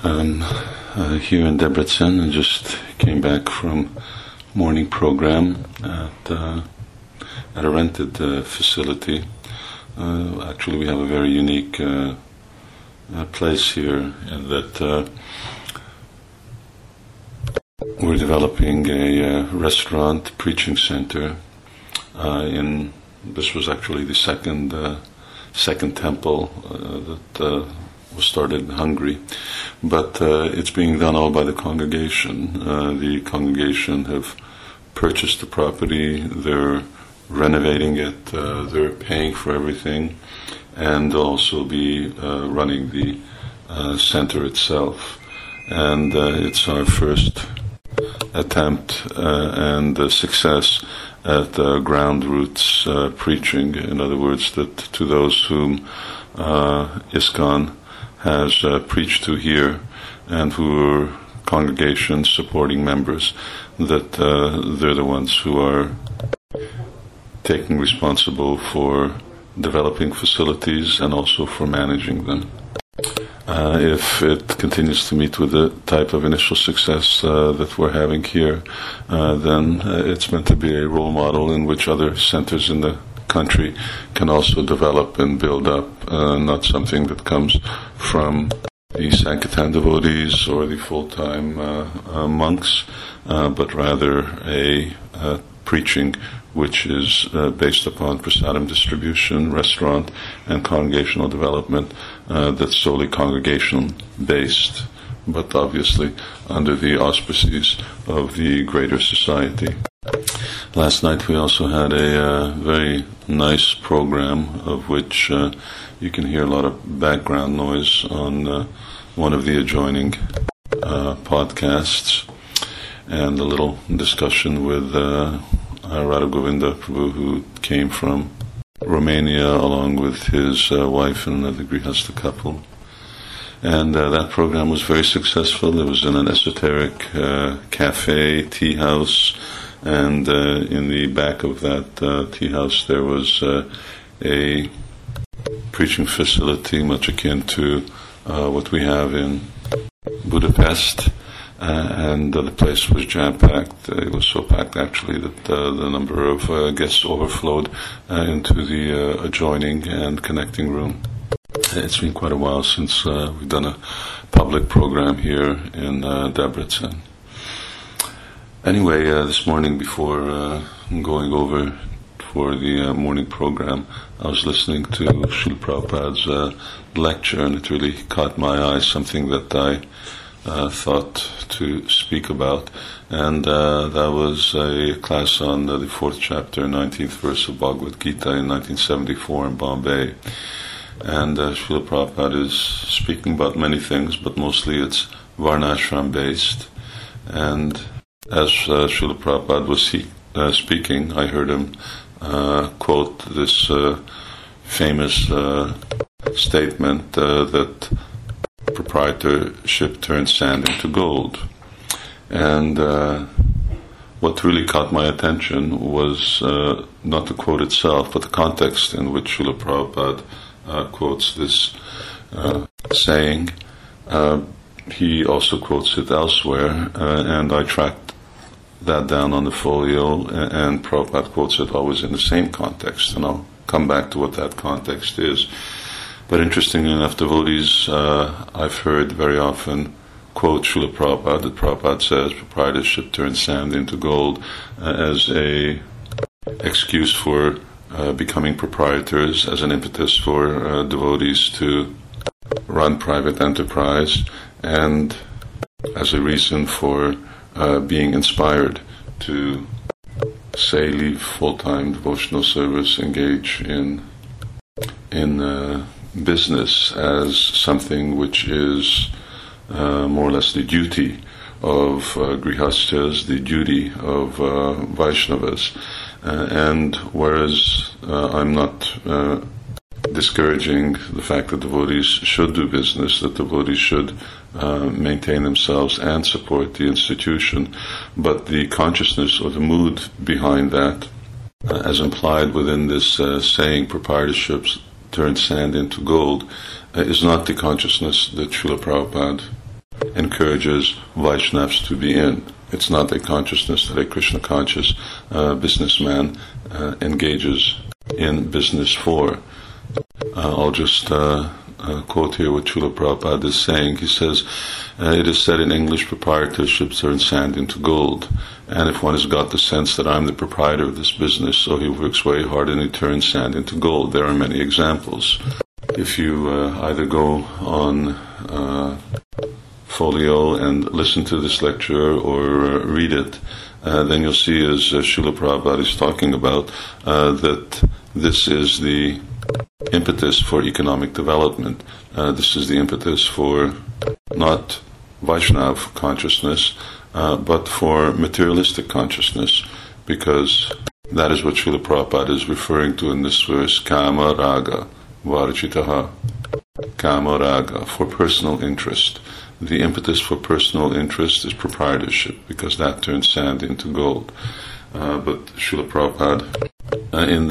Here in Debrecen. I just came back from morning program at a rented facility. Actually, we have a very unique place here in that we're developing a restaurant preaching center. This was actually the second temple that was started in Hungary, but it's being done all by the congregation. The congregation have purchased the property, they're renovating it, they're paying for everything, and they'll also be running the center itself. And it's our first attempt and success at ground roots preaching. In other words, that to those whom ISKCON has preached to here and who are congregation supporting members, that they're the ones who are taking responsible for developing facilities and also for managing them. If it continues to meet with the type of initial success that we're having here, then it's meant to be a role model in which other centers in the country can also develop and build up, not something that comes from the Sankirtan devotees or the full-time monks, but rather a preaching which is based upon prasadam distribution, restaurant, and congregational development that's solely congregation-based, but obviously under the auspices of the greater society. Last night we also had a very nice program of which you can hear a lot of background noise on one of the adjoining podcasts, and a little discussion with Radha Govinda Prabhu, who came from Romania along with his wife and another Grihastha couple. And that program was very successful. It was in an esoteric cafe, tea house, and in the back of that tea house there was a preaching facility much akin to what we have in Budapest. And the place was jam-packed. It was so packed, actually, that the number of guests overflowed into the adjoining and connecting room. It's been quite a while since we've done a public program here in Debrecen. Anyway, this morning, before going over for the morning program, I was listening to Srila Prabhupada's lecture, and it really caught my eye, something that I thought to speak about, and that was a class on the 4th chapter, 19th verse of Bhagavad Gita in 1974 in Bombay. And Srila Prabhupada is speaking about many things, but mostly it's Varnashram based. And as Srila Prabhupada was speaking, I heard him quote this famous statement that proprietorship turns sand into gold. And what really caught my attention was not the quote itself, but the context in which Srila Prabhupada quotes this saying. He also quotes it elsewhere, and I tracked that down on the folio, and Prabhupada quotes it always in the same context, and I'll come back to what that context is. But interestingly enough, devotees I've heard very often quote Srila Prabhupada, that Prabhupada says proprietorship turns sand into gold, as a excuse for becoming proprietors, as an impetus for devotees to run private enterprise, and as a reason for being inspired to, say, leave full-time devotional service, engage in business as something which is more or less the duty of Grihasthas, the duty of Vaishnavas. And whereas I'm not discouraging the fact that devotees should do business, that devotees should maintain themselves and support the institution, but the consciousness or the mood behind that, as implied within this saying, proprietorships turn sand into gold, is not the consciousness that Srila Prabhupada encourages Vaishnavas to be in. It's not a consciousness that a Krishna conscious businessman engages in business for. I'll just quote here what Srila Prabhupada is saying. He says, it is said in English, proprietorships turn sand into gold. And if one has got the sense that I'm the proprietor of this business, so he works very hard and he turns sand into gold. There are many examples. If you either go on Folio and listen to this lecture or read it, then you'll see, as Srila Prabhupada is talking about, that this is the impetus for economic development. This is the impetus for not Vaishnav consciousness, but for materialistic consciousness, because that is what Srila Prabhupada is referring to in this verse, Kama Raga Varjitaha. Kama Raga, for personal interest. The impetus for personal interest is proprietorship, because that turns sand into gold. But Srila Prabhupada, in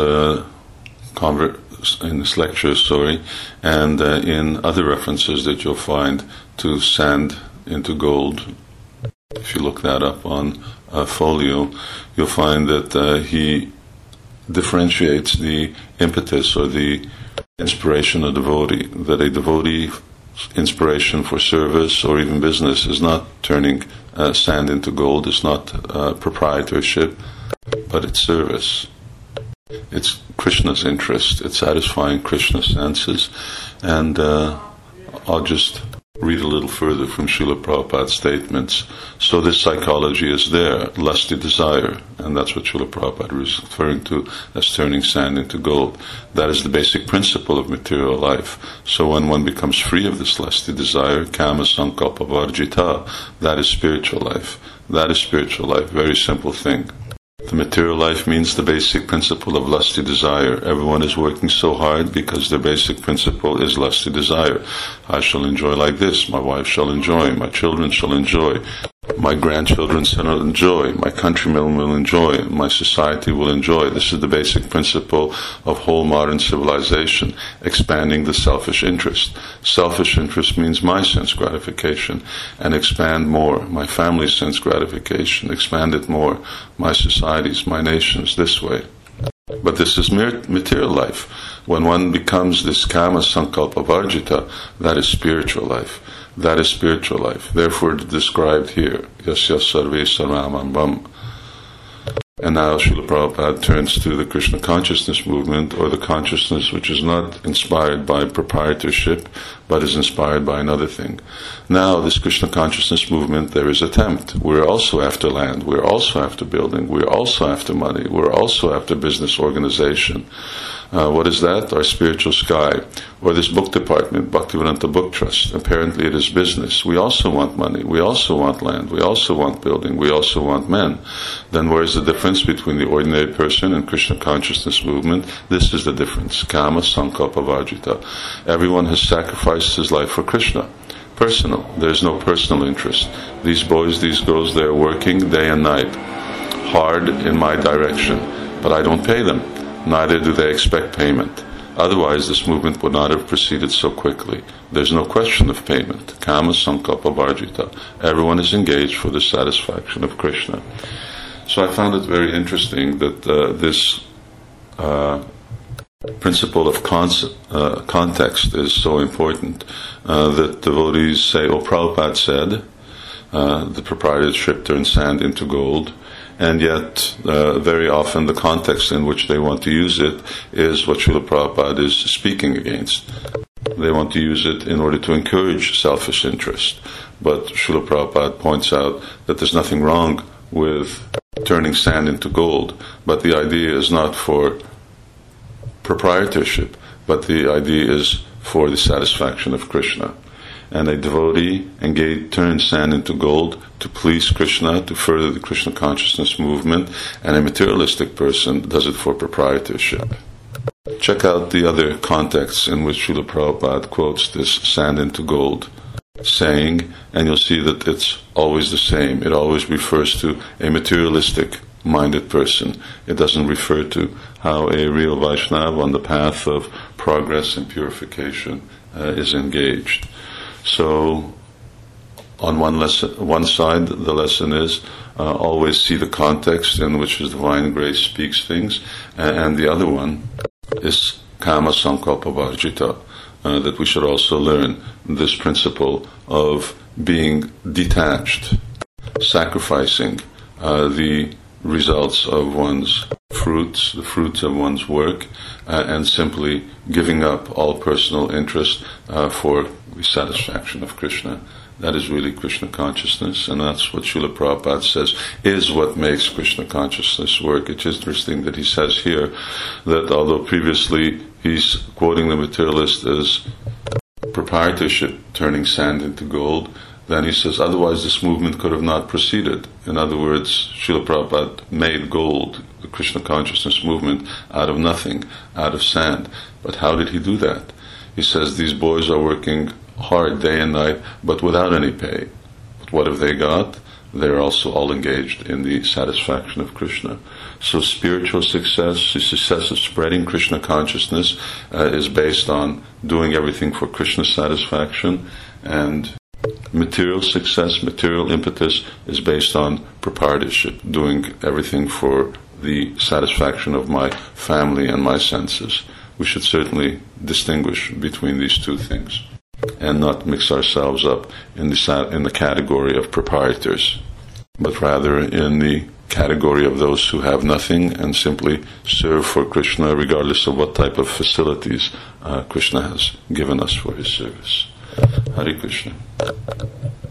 this lecture, and in other references that you'll find to sand into gold, if you look that up on Folio, you'll find that he differentiates the impetus or the inspiration of devotee, that a devotee inspiration for service or even business is not turning sand into gold, it's not proprietorship, but it's service. It's Krishna's interest, it's satisfying Krishna's senses. And I'll just read a little further from Srila Prabhupada's statements. So this psychology is there, lusty desire, and that's what Srila Prabhupada is referring to as turning sand into gold. That is the basic principle of material life. So when one becomes free of this lusty desire, kama sankalpa varjita, that is spiritual life. That is spiritual life, very simple thing. The material life means the basic principle of lusty desire. Everyone is working so hard because their basic principle is lusty desire. I shall enjoy like this, my wife shall enjoy, my children shall enjoy, my grandchildren shall enjoy, my countrymen will enjoy, my society will enjoy. This is the basic principle of whole modern civilization, expanding the selfish interest. Selfish interest means my sense gratification, and expand more, my family's sense gratification, expand it more, my societies, my nations, this way. But this is material life. When one becomes this kama sankalpa varjita, that is spiritual life. That is spiritual life. Therefore, described here, yasya sarve saramambam. And now Srila Prabhupada turns to the Krishna consciousness movement, or the consciousness which is not inspired by proprietorship, but is inspired by another thing. Now, this Krishna consciousness movement, there is attempt. We're also after land, we're also after building, we're also after money, we're also after business organization. What is that? Our spiritual sky. Or this book department, Bhaktivedanta Book Trust. Apparently it is business. We also want money. We also want land. We also want building. We also want men. Then where is the difference between the ordinary person and Krishna consciousness movement? This is the difference. Kama sankalpa varjita. Everyone has sacrificed his life for Krishna. Personal. There is no personal interest. These boys, these girls, they are working day and night, hard in my direction, but I don't pay them. Neither do they expect payment. Otherwise, this movement would not have proceeded so quickly. There's no question of payment. Kama sankalpa varjita. Everyone is engaged for the satisfaction of Krishna. So I found it very interesting that this principle of context is so important, that devotees say, oh, Prabhupada said, the proprietorship turns sand into gold. And yet, very often the context in which they want to use it is what Srila Prabhupada is speaking against. They want to use it in order to encourage selfish interest. But Srila Prabhupada points out that there's nothing wrong with turning sand into gold, but the idea is not for proprietorship, but the idea is for the satisfaction of Krishna. And a devotee turns sand into gold to please Krishna, to further the Krishna consciousness movement, and a materialistic person does it for proprietorship. Check out the other contexts in which Srila Prabhupada quotes this sand into gold saying, and you'll see that it's always the same. It always refers to a materialistic minded person. It doesn't refer to how a real Vaishnava on the path of progress and purification is engaged. So On one side, the lesson is always see the context in which His divine grace speaks things, and the other one is kama sankalpa varjita, that we should also learn this principle of being detached, sacrificing the results of one's fruits, the fruits of one's work, and simply giving up all personal interest for the satisfaction of Krishna. That is really Krishna consciousness, and that's what Srila Prabhupada says is what makes Krishna consciousness work. It's interesting that he says here that although previously he's quoting the materialist as proprietorship turning sand into gold, then he says otherwise this movement could have not proceeded. In other words, Srila Prabhupada made gold, the Krishna consciousness movement, out of nothing, out of sand. But how did he do that? He says these boys are working hard day and night, but without any pay. But what have they got? They're also all engaged in the satisfaction of Krishna. So spiritual success, the success of spreading Krishna consciousness, is based on doing everything for Krishna's satisfaction, and material success, material impetus, is based on proprietorship, doing everything for the satisfaction of my family and my senses. We should certainly distinguish between these two things and not mix ourselves up in the category of proprietors, but rather in the category of those who have nothing and simply serve for Krishna regardless of what type of facilities Krishna has given us for his service. Hare Krishna.